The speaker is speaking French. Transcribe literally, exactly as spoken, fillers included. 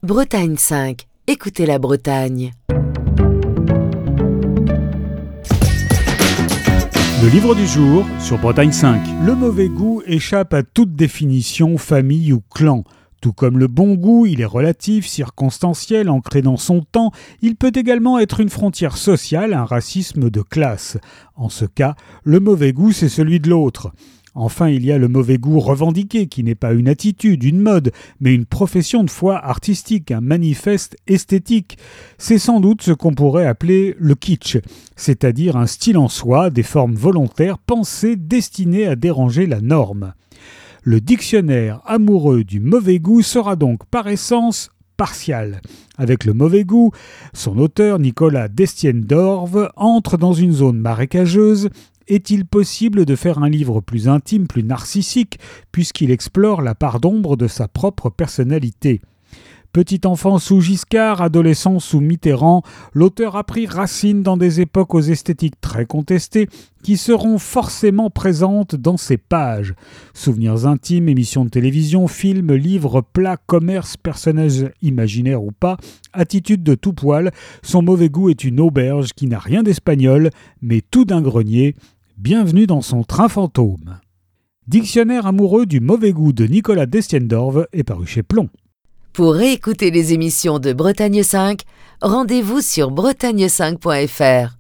Bretagne cinq. Écoutez la Bretagne. Le livre du jour sur Bretagne cinq. Le mauvais goût échappe à toute définition, famille ou clan. Tout comme le bon goût, il est relatif, circonstanciel, ancré dans son temps. Il peut également être une frontière sociale, un racisme de classe. En ce cas, le mauvais goût, c'est celui de l'autre. Enfin, il y a le mauvais goût revendiqué, qui n'est pas une attitude, une mode, mais une profession de foi artistique, un manifeste esthétique. C'est sans doute ce qu'on pourrait appeler le kitsch, c'est-à-dire un style en soi, des formes volontaires pensées, destinées à déranger la norme. Le dictionnaire amoureux du mauvais goût sera donc par essence partial. Avec le mauvais goût, son auteur Nicolas Destienne-Dorve entre dans une zone marécageuse. Est-il possible de faire un livre plus intime, plus narcissique, puisqu'il explore la part d'ombre de sa propre personnalité ? Petit enfant sous Giscard, adolescent sous Mitterrand, l'auteur a pris racine dans des époques aux esthétiques très contestées qui seront forcément présentes dans ses pages. Souvenirs intimes, émissions de télévision, films, livres, plats, commerce, personnages imaginaires ou pas, attitude de tout poil, son mauvais goût est une auberge qui n'a rien d'espagnol, mais tout d'un grenier. Bienvenue dans son train fantôme. Dictionnaire amoureux du mauvais goût de Nicolas Destienne-Dorve est paru chez Plomb. Pour réécouter les émissions de Bretagne cinq, rendez-vous sur bretagne cinq point f r.